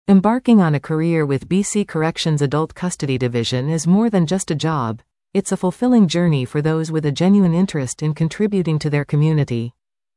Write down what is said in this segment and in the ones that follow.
Embarking on a career with BC Corrections Adult Custody Division is more than just a job, it's a fulfilling journey for those with a genuine interest in contributing to their community.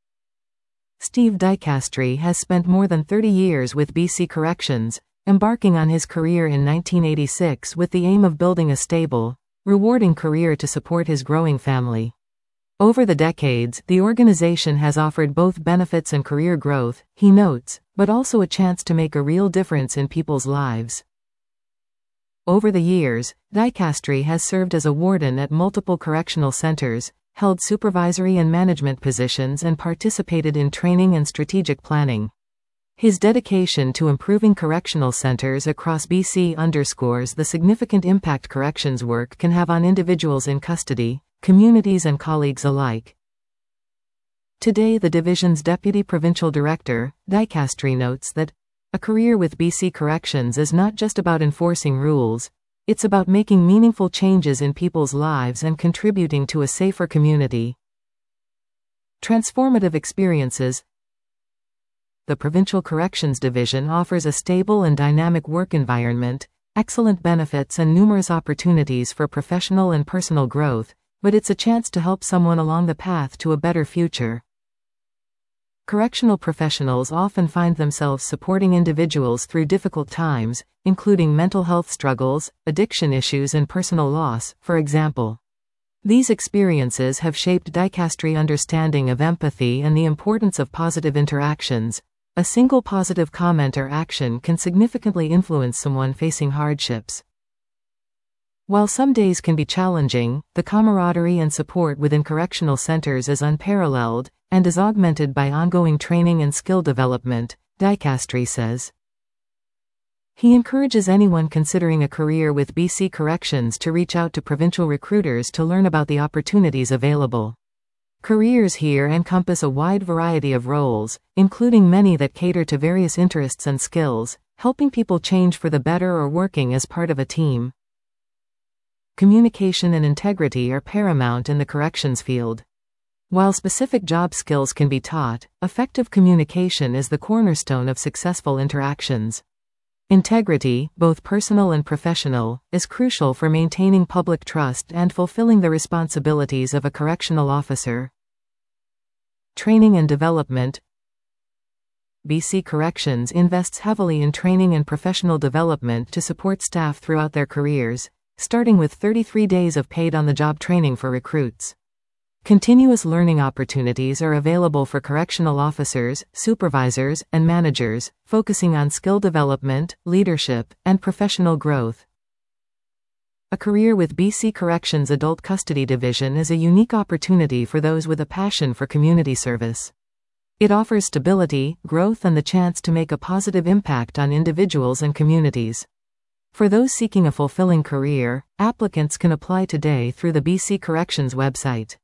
Steve Dicastri has spent more than 30 years with BC Corrections, embarking on his career in 1986 with the aim of building a stable, rewarding career to support his growing family. Over the decades, the organization has offered both benefits and career growth, he notes, but also a chance to make a real difference in people's lives. Over the years, Dicastri has served as a warden at multiple correctional centers, held supervisory and management positions, and participated in training and strategic planning. His dedication to improving correctional centers across BC underscores the significant impact corrections work can have on individuals in custody, communities, and colleagues alike. Today, the division's Deputy Provincial Director, Dicastri, notes that a career with BC Corrections is not just about enforcing rules, it's about making meaningful changes in people's lives and contributing to a safer community. Transformative experiences. The Provincial Corrections Division offers a stable and dynamic work environment, excellent benefits, and numerous opportunities for professional and personal growth, but it's a chance to help someone along the path to a better future. Correctional professionals often find themselves supporting individuals through difficult times, including mental health struggles, addiction issues, and personal loss, for example. These experiences have shaped Dicastri's understanding of empathy and the importance of positive interactions. A single positive comment or action can significantly influence someone facing hardships. While some days can be challenging, the camaraderie and support within correctional centers is unparalleled, and is augmented by ongoing training and skill development, Dicastri says. He encourages anyone considering a career with BC Corrections to reach out to provincial recruiters to learn about the opportunities available. Careers here encompass a wide variety of roles, including many that cater to various interests and skills, helping people change for the better or working as part of a team. Communication and integrity are paramount in the corrections field. While specific job skills can be taught, effective communication is the cornerstone of successful interactions. Integrity, both personal and professional, is crucial for maintaining public trust and fulfilling the responsibilities of a correctional officer. Training and development. BC Corrections invests heavily in training and professional development to support staff throughout their careers, starting with 33 days of paid on-the-job training for recruits. Continuous learning opportunities are available for correctional officers, supervisors, and managers, focusing on skill development, leadership, and professional growth. A career with BC Corrections Adult Custody Division is a unique opportunity for those with a passion for community service. It offers stability, growth, and the chance to make a positive impact on individuals and communities. For those seeking a fulfilling career, applicants can apply today through the BC Corrections website.